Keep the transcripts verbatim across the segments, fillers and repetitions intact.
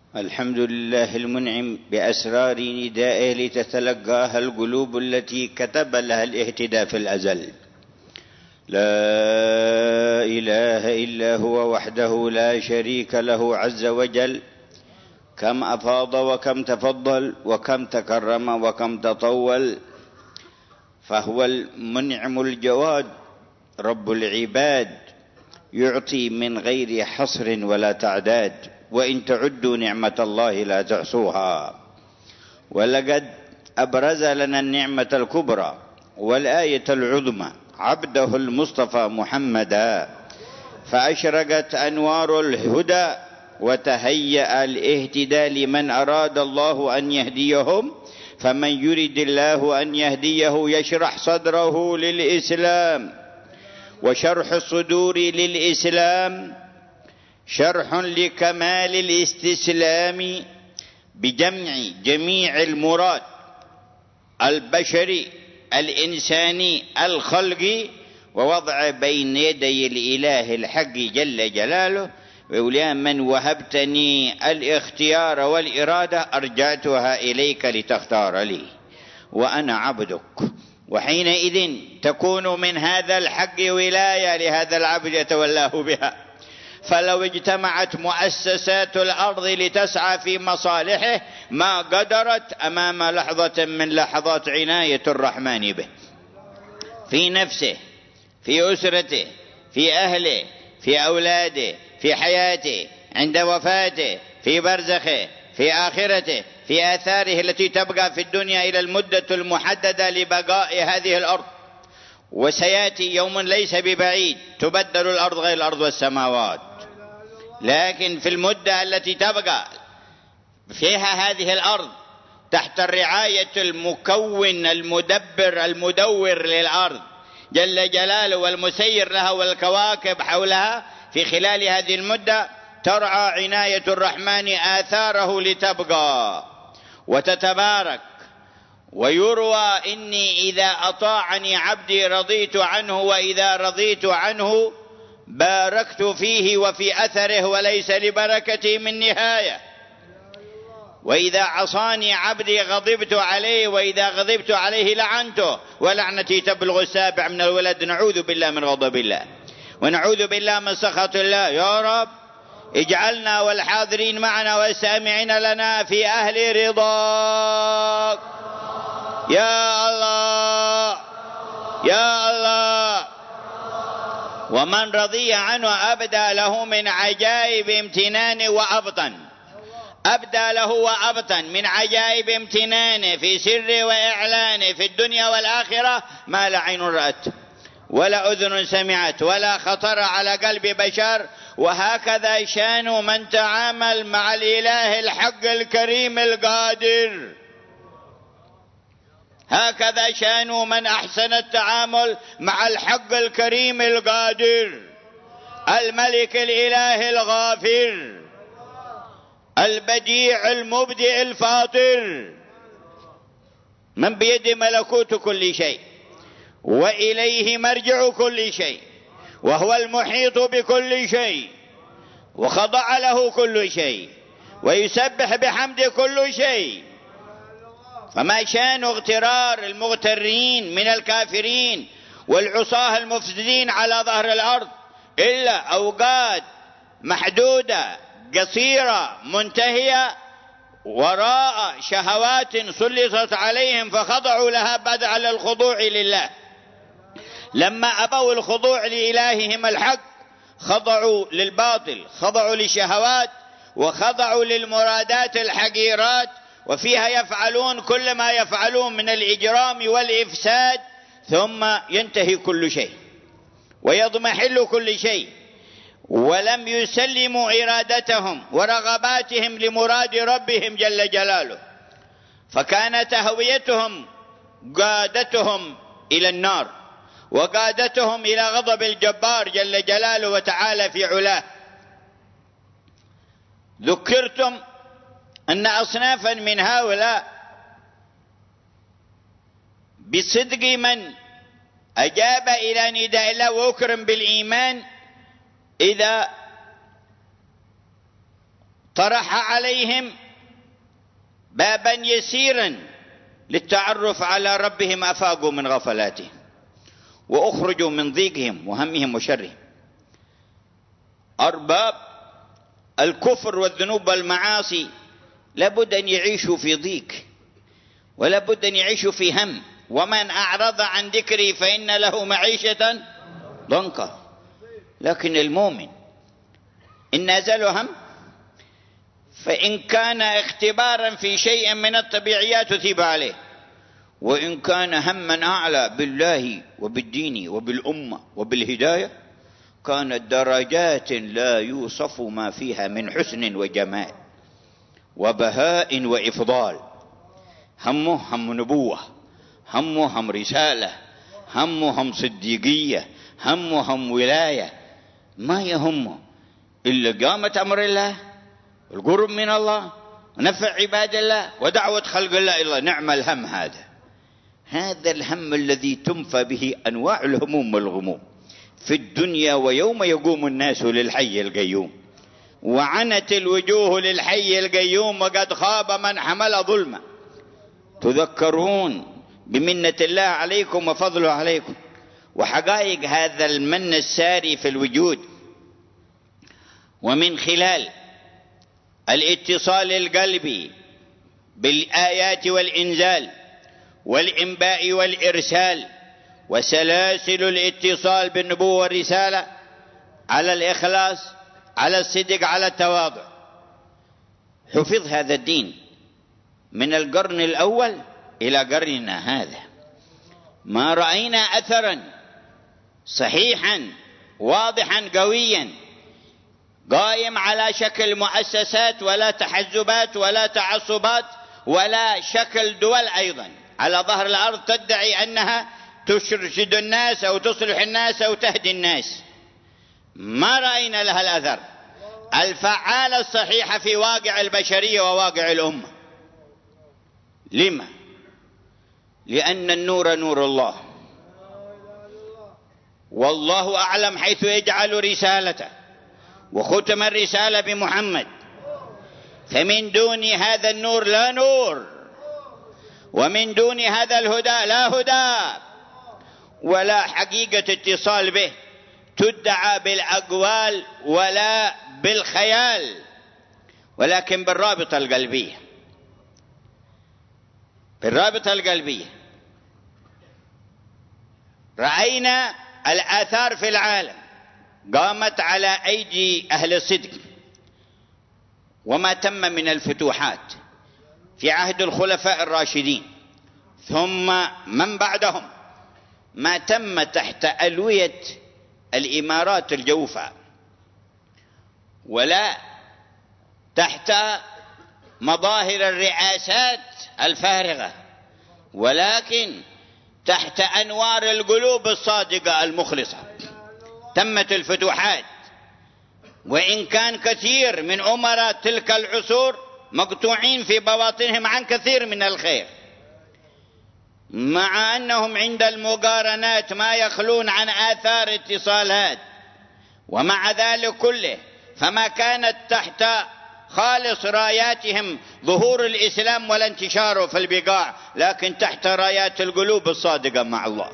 الحمد لله المنعم بأسرار ندائه لتتلقاها القلوب التي كتب لها الاهتداء في الأزل. لا إله إلا هو وحده لا شريك له عز وجل، كم أفاض وكم تفضل وكم تكرم وكم تطول، فهو المنعم الجواد رب العباد، يعطي من غير حصر ولا تعداد، وإن تعدوا نعمة الله لا تحصوها. ولقد أبرز لنا النعمة الكبرى والآية العظمى عبده المصطفى محمدا، فأشرقت أنوار الهدى وتهيأ الاهتداء لمن أراد الله أن يهديهم. فمن يرد الله أن يهديه يشرح صدره للإسلام، وشرح الصدور للإسلام شرح لكمال الاستسلام بجمع جميع المراد البشري الإنساني الخلقي، ووضع بين يدي الإله الحق جل جلاله: ويا من وهبتني الاختيار والإرادة أرجعتها إليك لتختار لي، وأنا عبدك. وحينئذ تكون من هذا الحق ولاية لهذا العبد يتولاه بها. فلو اجتمعت مؤسسات الأرض لتسعى في مصالحه ما قدرت أمام لحظة من لحظات عناية الرحمن به، في نفسه، في أسرته، في أهله، في أولاده، في حياته، عند وفاته، في برزخه، في آخرته، في آثاره التي تبقى في الدنيا إلى المدة المحددة لبقاء هذه الأرض. وسيأتي يوم ليس ببعيد تبدل الأرض غير الأرض والسماوات، لكن في المدة التي تبقى فيها هذه الأرض تحت الرعاية المكون المدبر المدور للأرض جل جلاله والمسير لها والكواكب حولها، في خلال هذه المدة ترعى عناية الرحمن آثاره لتبقى وتتبارك. ويروى: إني إذا أطاعني عبدي رضيت عنه، وإذا رضيت عنه باركت فيه وفي أثره وليس لبركتي من نهاية. وإذا عصاني عبدي غضبت عليه، وإذا غضبت عليه لعنته، ولعنتي تبلغ السابع من الولد. نعوذ بالله من غضب الله، ونعوذ بالله من سخط الله. يا رب اجعلنا والحاضرين معنا والسامعين لنا في أهل رضاك يا الله يا الله. ومن رضي عنه أبدى له من عجائب امتنان وأبطن، أبدى له وأبطن من عجائب امتنانه في سر وإعلانه في الدنيا والآخرة ما لا عين رأت ولا أذن سمعت ولا خطر على قلب بشر. وهكذا شان من تعامل مع الإله الحق الكريم القادر، هكذا شان من أحسن التعامل مع الحق الكريم القادر، الملك الإله الغافر، البديع المبدئ الفاطر، من بيد ملكوت كل شيء وإليه مرجع كل شيء، وهو المحيط بكل شيء، وخضع له كل شيء، ويسبح بحمد كل شيء. فما شان اغترار المغترين من الكافرين والعصاة المفسدين على ظهر الأرض إلا أوقات محدودة قصيرة منتهية وراء شهوات سلطت عليهم فخضعوا لها بعد على الخضوع لله. لما أبوا الخضوع لإلههم الحق خضعوا للباطل، خضعوا للشهوات وخضعوا للمرادات الحقيرات، وفيها يفعلون كل ما يفعلون من الإجرام والإفساد، ثم ينتهي كل شيء ويضمحل كل شيء، ولم يسلموا إرادتهم ورغباتهم لمراد ربهم جل جلاله، فكانت هويتهم قادتهم إلى النار وقادتهم إلى غضب الجبار جل جلاله وتعالى في علاه. ذكرتم أن أصنافا من هؤلاء بصدق من أجاب إلى نداء الله وأكرم بالإيمان إذا طرح عليهم بابا يسيرا للتعرف على ربهم، أفاقوا من غفلاتهم وأخرجوا من ضيقهم وهمهم وشرهم. أرباب الكفر والذنوب والمعاصي لابد أن يعيشوا في ضيق، ولابد أن يعيشوا في هم. ومن أعرض عن ذكري فإن له معيشة ضنكا. لكن المؤمن إن نزلوا هم، فإن كان اختبارا في شيء من الطبيعيات تثيب عليه، وإن كان هما أعلى بالله وبالدين وبالأمة وبالهداية كانت درجات لا يوصف ما فيها من حسن وجمال وبهاء وإفضال. همه هم نبوة، همه هم رسالة، همه هم صديقية، همه هم ولاية. ما يهمه إلا قامة أمر الله، القرب من الله، ونفع عباد الله، ودعوة خلق الله إلى الله. نعم الهم هذا. هذا الهم الذي تنفى به أنواع الهموم والغموم في الدنيا، ويوم يقوم الناس للحي القيوم، وعنت الوجوه للحي القيوم، وقد خاب من حمل ظلما. تذكرون بمنة الله عليكم وفضله عليكم، وحقائق هذا المن الساري في الوجود. ومن خلال الاتصال القلبي بالآيات والإنزال والإنباء والإرسال، وسلاسل الاتصال بالنبوة والرسالة، على الإخلاص، على الصدق، على التواضع، حفظ هذا الدين من القرن الأول إلى قرننا هذا. ما رأينا أثرا صحيحا واضحا قويا قائم على شكل مؤسسات ولا تحزبات ولا تعصبات ولا شكل دول أيضا على ظهر الأرض تدعي أنها ترشد الناس أو تصلح الناس أو تهدي الناس. ما رأينا لها الأثر الفعال الصحيح في واقع البشرية وواقع الأمة. لما؟ لأن النور نور الله، والله أعلم حيث يجعل رسالته، وختم الرسالة بمحمد. فمن دون هذا النور لا نور، ومن دون هذا الهدى لا هدى، ولا حقيقة اتصال به تدعى بالأقوال ولا بالخيال، ولكن بالرابطة القلبية. بالرابطة القلبية رأينا الآثار في العالم قامت على أيدي أهل الصدق، وما تم من الفتوحات في عهد الخلفاء الراشدين ثم من بعدهم، ما تم تحت ألوية الإمارات الجوفاء، ولا تحت مظاهر الرئاسات الفارغة، ولكن تحت أنوار القلوب الصادقة المخلصة تمت الفتوحات. وإن كان كثير من أمراء تلك العصور مقطوعين في بواطنهم عن كثير من الخير، مع أنهم عند المقارنات ما يخلون عن آثار اتصالات، ومع ذلك كله فما كانت تحت خالص راياتهم ظهور الإسلام ولا انتشاره في البقاع، لكن تحت رايات القلوب الصادقة مع الله.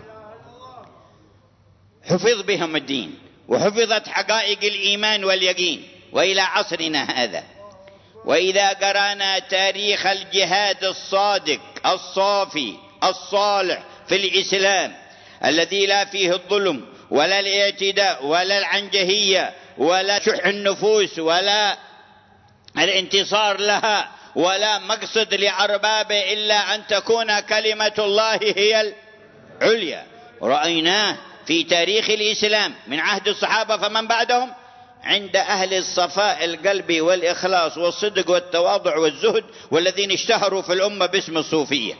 حفظ بهم الدين، وحفظت حقائق الإيمان واليقين. وإلى عصرنا هذا، وإذا قرأنا تاريخ الجهاد الصادق الصافي الصالح في الإسلام الذي لا فيه الظلم ولا الاعتداء ولا العنجهية ولا شح النفوس ولا الانتصار لها ولا مقصد لأربابه إلا أن تكون كلمة الله هي العليا، رأيناه في تاريخ الإسلام من عهد الصحابة فمن بعدهم عند أهل الصفاء القلبي والإخلاص والصدق والتواضع والزهد، والذين اشتهروا في الأمة باسم الصوفية.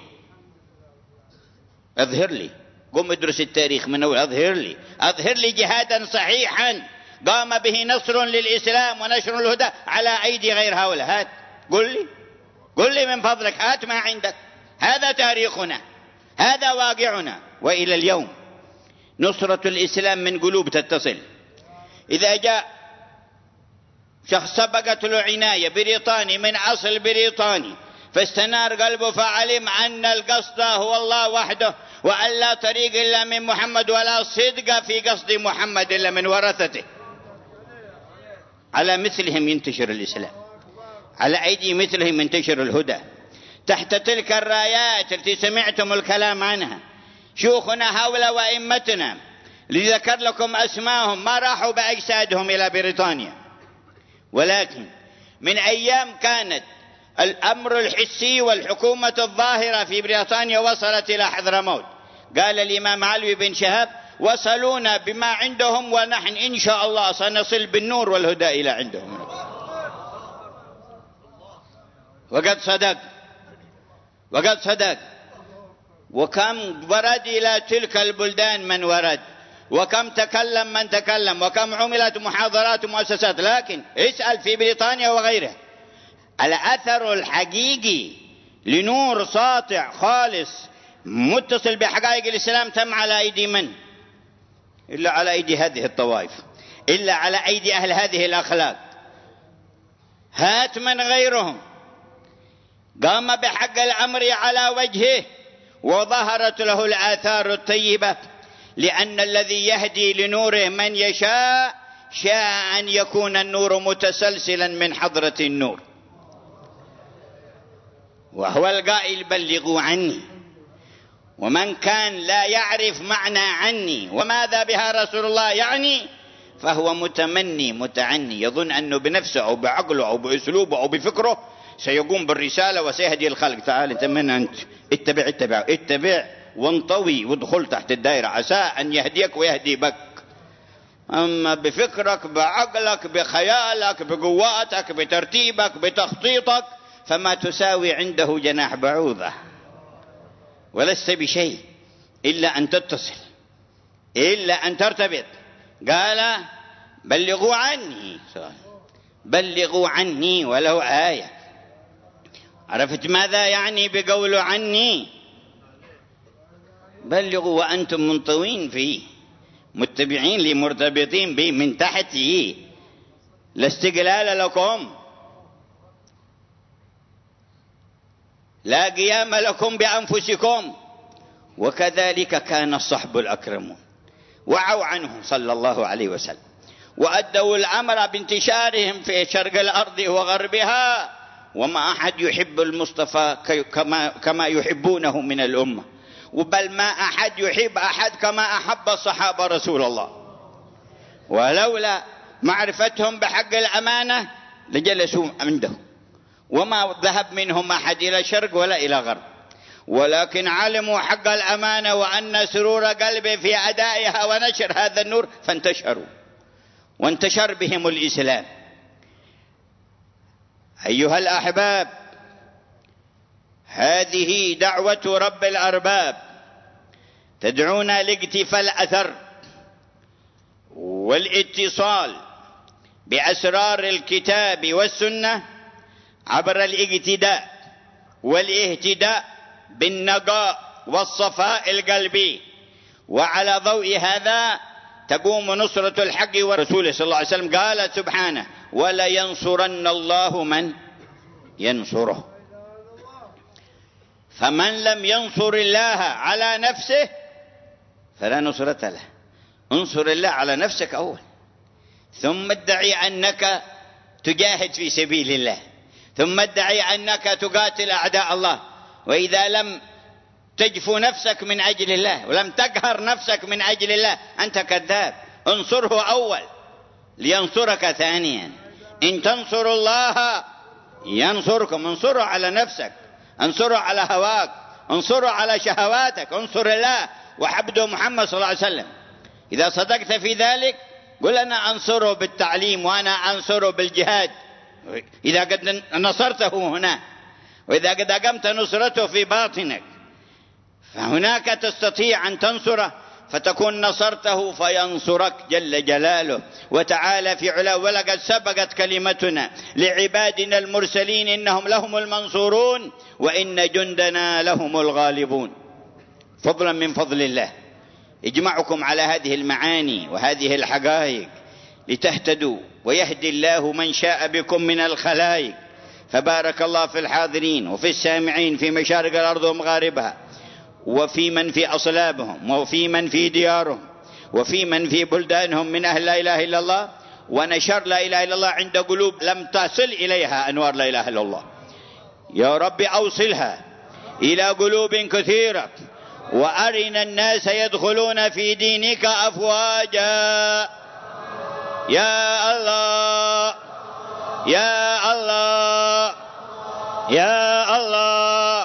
أظهر لي، قم ادرس التاريخ من أول، أظهر لي أظهر لي جهادا صحيحا قام به نصر للإسلام ونشر الهدى على أيدي غير هؤلاء. هات قل لي، قل لي من فضلك، هات ما عندك. هذا تاريخنا، هذا واقعنا. وإلى اليوم نصرة الإسلام من قلوب تتصل. إذا جاء شخص سبقت له عناية بريطاني من أصل بريطاني، فاستنار قلبه فعلم أن القصد هو الله وحده، وأن لا طريق إلا من محمد، ولا صدق في قصد محمد إلا من ورثته. على مثلهم ينتشر الإسلام، على أيدي مثلهم ينتشر الهدى. تحت تلك الرايات التي سمعتم الكلام عنها، شيوخنا هؤلاء وأئمتنا لذكر لكم أسماءهم ما راحوا بأجسادهم إلى بريطانيا، ولكن من أيام كانت الأمر الحسي والحكومة الظاهرة في بريطانيا وصلت إلى حضرموت. قال الإمام علوي بن شهاب: وصلونا بما عندهم ونحن إن شاء الله سنصل بالنور والهدى إلى عندهم. وقد صدق، وقد صدق. وكم ورد إلى تلك البلدان من ورد، وكم تكلم من تكلم، وكم عملت محاضرات ومؤسسات. لكن اسأل في بريطانيا وغيرها، الأثر الحقيقي لنور ساطع خالص متصل بحقائق الإسلام تم على أيدي من؟ إلا على أيدي هذه الطوائف، إلا على أيدي أهل هذه الأخلاق. هات من غيرهم قام بحق الأمر على وجهه وظهرت له الآثار الطيبة، لأن الذي يهدي لنوره من يشاء شاء أن يكون النور متسلسلا من حضرة النور، وهو القائل: بلغوا عني. ومن كان لا يعرف معنى عني وماذا بها رسول الله يعني، فهو متمني متعني، يظن أنه بنفسه أو بعقله أو بأسلوبه أو بفكره سيقوم بالرسالة وسيهدي الخلق. تعال انت من أنت؟ اتبع اتبع اتبع وانطوي وادخل تحت الدائرة، عسى أن يهديك ويهدي بك. أما بفكرك بعقلك بخيالك بقواتك بترتيبك بتخطيطك فما تساوي عنده جناح بعوضة، ولست بشيء إلا أن تتصل، إلا أن ترتبط. قال: بلغوا عني، بلغوا عني ولو آية. عرفت ماذا يعني بقول عني؟ بلغوا وأنتم منطوين فيه، متبعين لمرتبطين به من تحته، لا استقلال لكم، لا قيام لكم بأنفسكم. وكذلك كان الصحب الأكرمون، وعوا عنه صلى الله عليه وسلم، وأدوا الأمر بانتشارهم في شرق الأرض وغربها، وما أحد يحب المصطفى كما, كما يحبونه من الأمة، وبل ما أحد يحب أحد كما أحب الصحابة رسول الله. ولولا معرفتهم بحق الأمانة لجلسوا عنده، وما ذهب منهم أحد إلى شرق ولا إلى غرب، ولكن علموا حق الأمانة وأن سرور قلبه في أدائها ونشر هذا النور، فانتشروا وانتشر بهم الإسلام. أيها الأحباب، هذه دعوة رب الأرباب تدعونا لاقتفاء الأثر والاتصال بأسرار الكتاب والسنة عبر الاقتداء والاهتداء بالنقاء والصفاء القلبي. وعلى ضوء هذا تقوم نصرة الحق ورسوله صلى الله عليه وسلم. قال سبحانه: ولا ينصرن الله من ينصره. فمن لم ينصر الله على نفسه فلا نصرة له. انصر الله على نفسك أول، ثم ادعي أنك تجاهد في سبيل الله، ثم ادعي أنك تقاتل أعداء الله. وإذا لم تجفو نفسك من أجل الله ولم تقهر نفسك من أجل الله أنت كذاب. انصره أول لينصرك ثانيا. إن تنصروا الله ينصركم. انصره على نفسك، انصره على هواك، انصره على شهواتك، انصر الله وحبده محمد صلى الله عليه وسلم. إذا صدقت في ذلك قل: أنا أنصره بالتعليم وأنا أنصره بالجهاد. إذا قد نصرته هنا، وإذا قد أقمت نصرته في باطنك، فهناك تستطيع أن تنصره فتكون نصرته فينصرك جل جلاله وتعالى في علاه. ولقد سبقت كلمتنا لعبادنا المرسلين إنهم لهم المنصورون وإن جندنا لهم الغالبون. فضلا من فضل الله يجمعكم على هذه المعاني وهذه الحقائق لتهتدوا، ويهدي الله من شاء بكم من الخلائق. فبارك الله في الحاضرين وفي السامعين في مشارق الأرض ومغاربها، وفي من في أصلابهم، وفي من في ديارهم، وفي من في بلدانهم من أهل لا إله إلا الله، ونشر لا إله إلا الله عند قلوب لم تصل إليها أنوار لا إله إلا الله. يا رب أوصلها إلى قلوب كثيرة، وأرنا الناس يدخلون في دينك أفواجا. يا الله يا الله يا الله.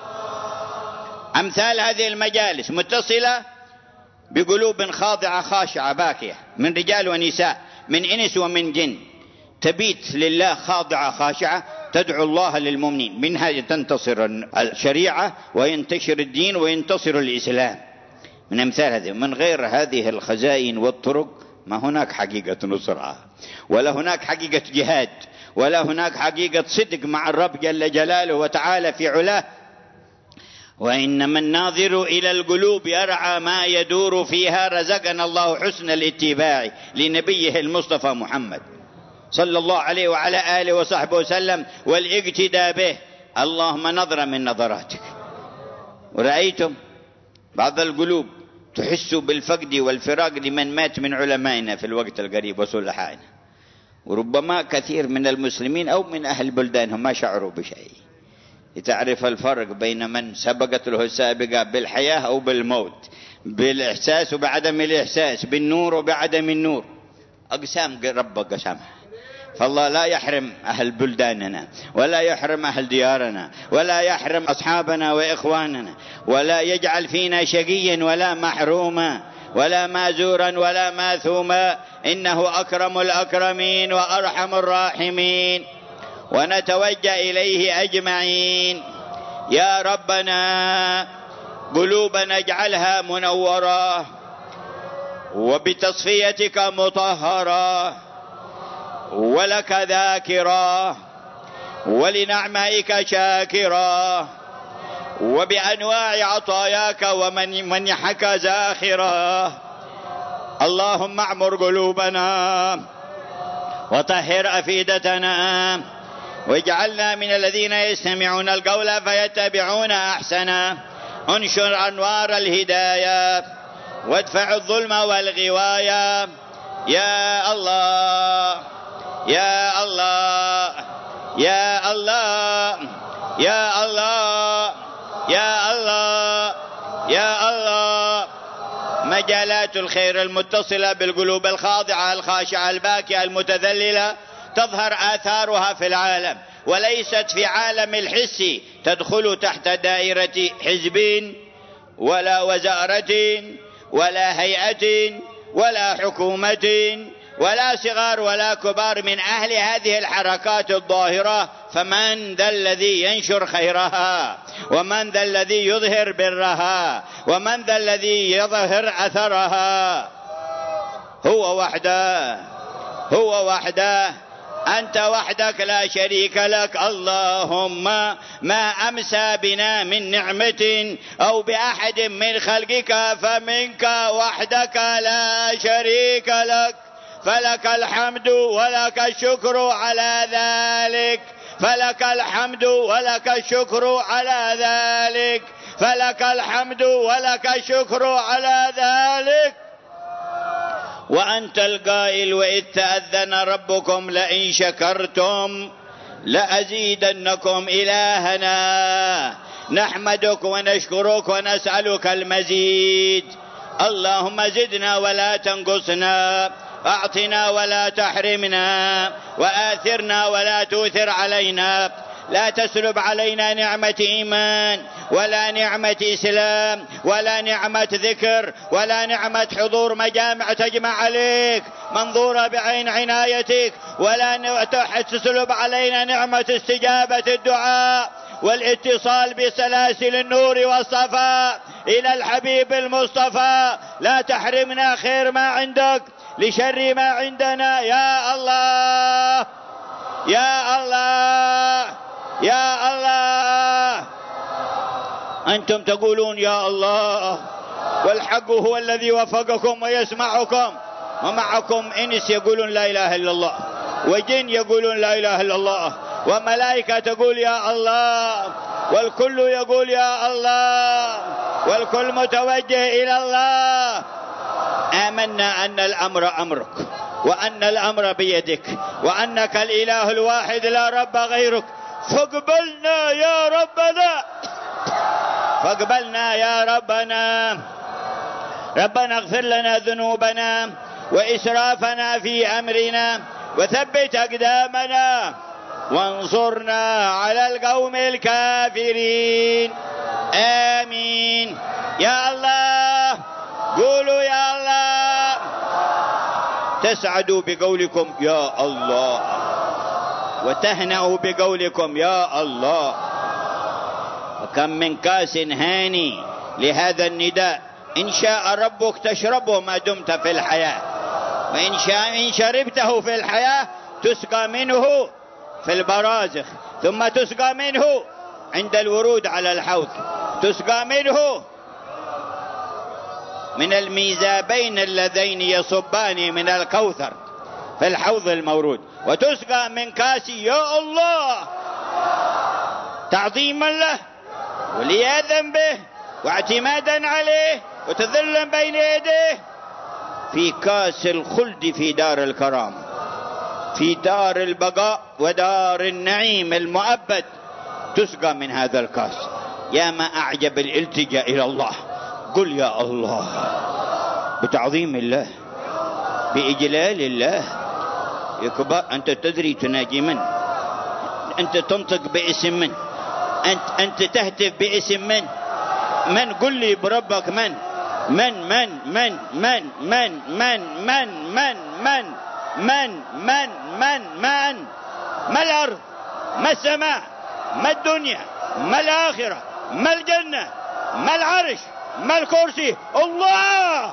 أمثال هذه المجالس متصلة بقلوب خاضعة خاشعة باكية من رجال ونساء، من إنس ومن جن، تبيت لله خاضعة خاشعة تدعو الله للمؤمنين، منها تنتصر الشريعة وينتشر الدين وينتصر الإسلام. من أمثال هذه. من غير هذه الخزائن والطرق ما هناك حقيقة نصرة، ولا هناك حقيقة جهاد، ولا هناك حقيقة صدق مع الرب جل جلاله وتعالى في علاه. وإنما الناظر إلى القلوب يرعى ما يدور فيها. رزقنا الله حسن الاتباع لنبيه المصطفى محمد صلى الله عليه وعلى آله وصحبه وسلم، والاقتداء به. اللهم نظرة من نظراتك. ورأيتم بعض القلوب تحس بالفقد والفراق لمن مات من علمائنا في الوقت القريب وصلحائنا، وربما كثير من المسلمين أو من أهل بلدانهم ما شعروا بشيء. لتعرف الفرق بين من سبقت له السابقة بالحياة أو بالموت، بالإحساس وبعدم الإحساس، بالنور وبعدم النور. أقسام ربك قسمها. فالله لا يحرم أهل بلداننا، ولا يحرم أهل ديارنا، ولا يحرم أصحابنا وإخواننا، ولا يجعل فينا شقيا ولا محروما، ولا مازورا ولا ماثوما، إنه أكرم الأكرمين وأرحم الراحمين. ونتوجه إليه أجمعين. يا ربنا قلوبنا اجعلها منورة، وبتصفيتك مطهرة، ولك ذاكرة، ولنعمائك شاكرة، وبأنواع عطاياك ومن منحك زاخرة. اللهم اعمر قلوبنا وطهر أفئدتنا، واجعلنا من الذين يستمعون القول فيتبعون أحسنه. انشر أنوار الهداية وادفع الظلم والغواية. يا الله يا الله يا الله يا الله يا الله يا الله. مجالات الخير المتصلة بالقلوب الخاضعة الخاشعة الباكية المتذللة تظهر آثارها في العالم، وليست في عالم الحس تدخل تحت دائرة حزب ولا وزارة ولا هيئة ولا حكومة ولا صغار ولا كبار من أهل هذه الحركات الظاهرة. فمن ذا الذي ينشر خيرها، ومن ذا الذي يظهر برها، ومن ذا الذي يظهر أثرها؟ هو وحده هو وحده. أنت وحدك لا شريك لك. اللهم ما أمسى بنا من نعمة أو بأحد من خلقك فمنك وحدك لا شريك لك، فلك الحمد ولك الشكر على ذلك، فلك الحمد ولك الشكر على ذلك، فلك الحمد ولك الشكر على ذلك. وأنت القائل: وإذ تأذن ربكم لئن شكرتم لأزيدنكم. إلهنا نحمدك ونشكرك ونسألك المزيد. اللهم زدنا ولا تنقصنا، أعطنا ولا تحرمنا، وآثرنا ولا تؤثر علينا. لا تسلب علينا نعمة إيمان، ولا نعمة إسلام، ولا نعمة ذكر، ولا نعمة حضور مجامع تجمع عليك منظورة بعين عنايتك، ولا تسلب علينا نعمة استجابة الدعاء والاتصال بسلاسل النور والصفاء إلى الحبيب المصطفى. لا تحرمنا خير ما عندك لشر ما عندنا. يا الله يا الله يا الله. أنتم تقولون يا الله، والحق هو الذي وفقكم ويسمعكم. ومعكم إنس يقولون لا إله إلا الله، وجن يقولون لا إله إلا الله، وملائكة تقول يا الله، والكل يقول يا الله، والكل متوجه إلى الله. آمنا أن الأمر أمرك، وأن الأمر بيدك، وأنك الإله الواحد لا رب غيرك، فاقبلنا يا ربنا، فاقبلنا يا ربنا. ربنا اغفر لنا ذنوبنا وإسرافنا في أمرنا، وثبت أقدامنا، وانصرنا على القوم الكافرين. آمين. يا الله، قولوا يا الله. تسعدوا بقولكم يا الله، وتهنأوا بقولكم يا الله. وكم من كاس هاني لهذا النداء، إن شاء ربك تشربه ما دمت في الحياة، وإن شاء إن شربته في الحياة تسقى منه في البرازخ، ثم تسقى منه عند الورود على الحوض، تسقى منه من الميزابين اللذين يصبان من الكوثر في الحوض المورود، وتسقى من كاس يا الله تعظيما له ولياذا به واعتمادا عليه وتذلا بين يديه، في كاس الخلد في دار الكرام، في دار البقاء ودار النعيم المؤبد، تسقى من هذا الكاس. يا ما أعجب الالتجاء إلى الله. قل يا الله بتعظيم الله، بإجلال الله. يكبر أنت تدري تناجي من، أنت تنطق باسم من، أنت, أنت تهتف باسم من من قل لي بربك من من من من من من من من من من من من من من ما الأرض، ما السماء، ما الدنيا، ما الآخرة، ما الجنة، ما العرش، ما الكرسي. الله.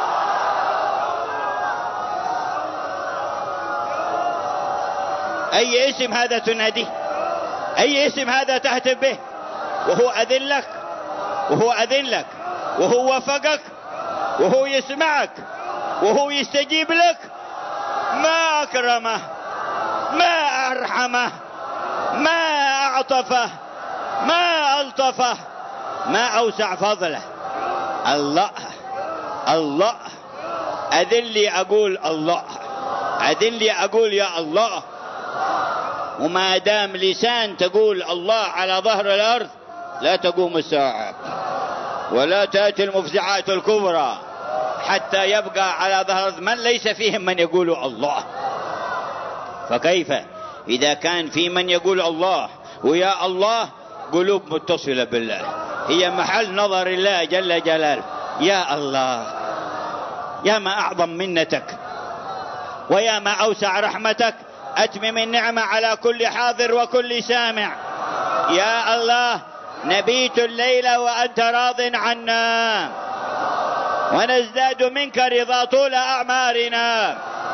أي اسم هذا تناديه؟ أي اسم هذا تهتف به؟ وهو أذن لك، وهو أذن لك، وهو وفقك، وهو يسمعك، وهو يستجيب لك. ما أكرمه، ما أرحمه، ما أعطفه، ما ألطفه، ما أوسع فضله. الله الله. أذن لي أقول الله، أذن لي أقول يا الله. وما دام لسان تقول الله على ظهر الأرض لا تقوم الساعة، ولا تأتي المفزعات الكبرى، حتى يبقى على ظهر من ليس فيهم من يقول الله. فكيف إذا كان في من يقول الله ويا الله قلوب متصلة بالله، هي محل نظر الله جل جلاله. يا الله، يا ما أعظم منتك، ويا ما أوسع رحمتك. أتمم النعمة على كل حاضر وكل سامع. يا الله، نبيت الليل وأنت راض عنا، ونزداد منك رضا طول أعمارنا.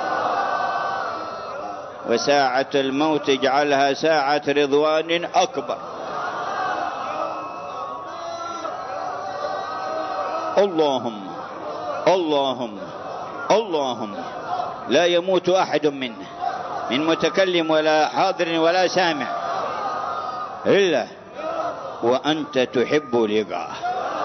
وساعة الموت اجعلها ساعة رضوان أكبر. اللهم اللهم اللهم لا يموت أحد منا من متكلم ولا حاضر ولا سامع إلا وأنت تحب لقاءه،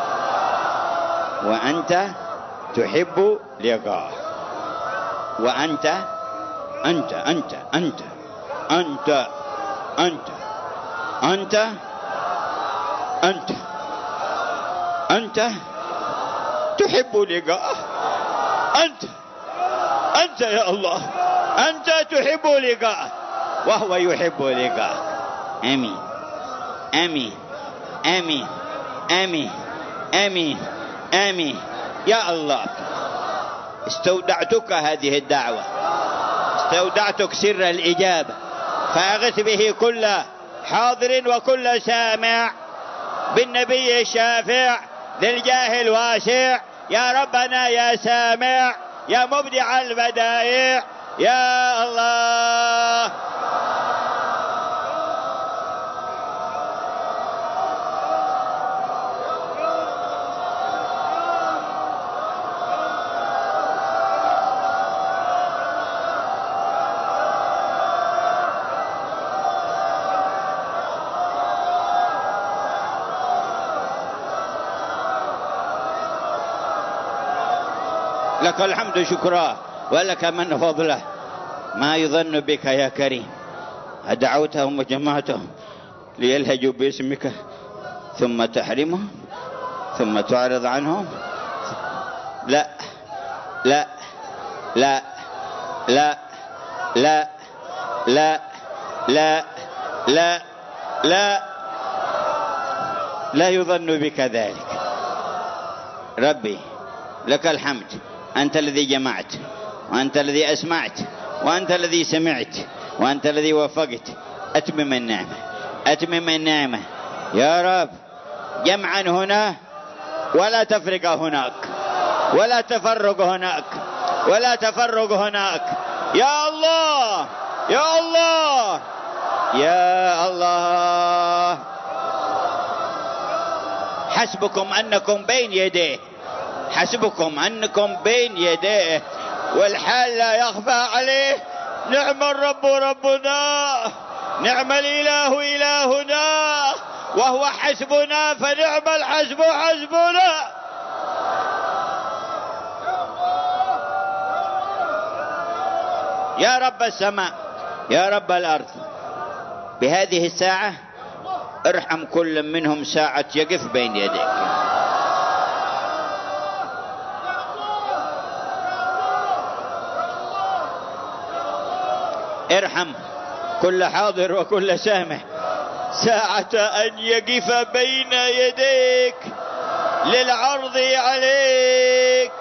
وأنت تحب لقاءه، وأنت أنت أنت أنت أنت أنت أنت أنت أنت تحب لقاءه. أنت أنت يا الله، أنت تحب لقاءه وهو يحب لقاءك. آمين آمين آمين آمين آمين آمين. يا الله، استودعتك هذه الدعوة، استودعتك سر الإجابة، فأغث به كل حاضر وكل سامع بالنبي الشافع ذي الجاه الواسع. يا ربنا يا سامع، يا مبدع البدائع، يا الله. لك الحمد شكرا ولك من فضله. ما يظن بك يا كريم. دعوتهم وجمعتهم ليلهجوا باسمك ثم تحرمهم ثم تعرض عنهم. لا لا لا لا لا لا لا لا لا لا يظن بك ذلك. ربي لك الحمد، أنت الذي جمعت، وأنت الذي أسمعت، وأنت الذي سمعت، وأنت الذي وفقت. أتمم النعمة، أتمم النعمة يا رب. جمعا هنا ولا تفرق هناك، ولا تفرق هناك، ولا تفرق هناك. يا الله يا الله يا الله. حسبكم أنكم بين يديه، حسبكم أنكم بين يديه، والحال لا يخفى عليه. نعم الرب ربنا، نعم الإله إلهنا، وهو حسبنا فنعم الحسب حسبنا. يا رب السماء، يا رب الأرض، بهذه الساعة ارحم كل منهم ساعة يقف بين يديك. ارحم كل حاضر وكل سامع ساعة أن يقف بين يديك للعرض عليك.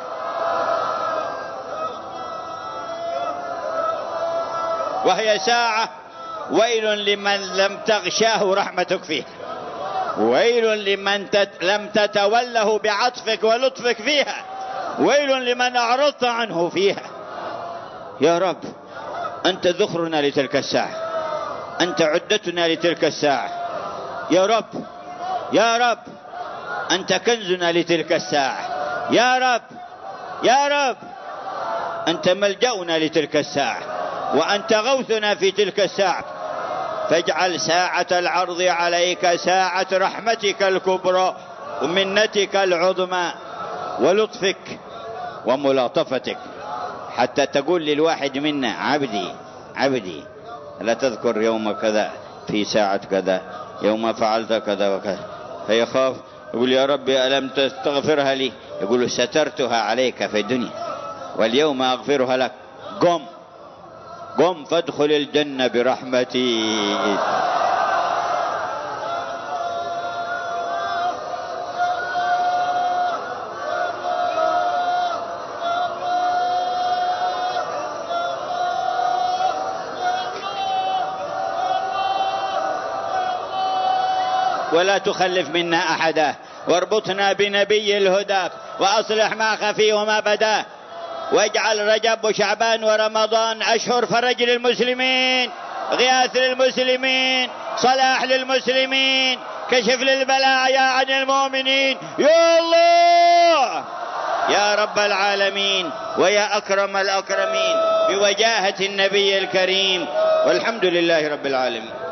وهي ساعة ويل لمن لم تغشاه رحمتك فيها، ويل لمن تت لم تتوله بعطفك ولطفك فيها، ويل لمن أعرضت عنه فيها. يا رب أنت ذخرنا لتلك الساعة، أنت عدتنا لتلك الساعة. يا رب يا رب أنت كنزنا لتلك الساعة. يا رب يا رب أنت ملجأنا لتلك الساعة، وأنت غوثنا في تلك الساعة. فاجعل ساعة العرض عليك ساعة رحمتك الكبرى ومنتك العظمى ولطفك وملاطفتك، حتى تقول للواحد منا عبدي عبدي لا تذكر يوم كذا في ساعة كذا، يوم فعلت كذا وكذا، فيخاف يقول يا ربي ألم تستغفرها لي؟ يقول سترتها عليك في الدنيا واليوم أغفرها لك. قم قم فادخل الجنة برحمتي. ولا تخلف منا أحدا، واربطنا بنبي الهدى، وأصلح ما خفي وما بدا، واجعل رجب وشعبان ورمضان أشهر فرج للمسلمين، غياث للمسلمين، صلاح للمسلمين، كشف للبلايا عن المؤمنين. يا الله يا رب العالمين ويا أكرم الأكرمين، بوجاهة النبي الكريم، والحمد لله رب العالمين.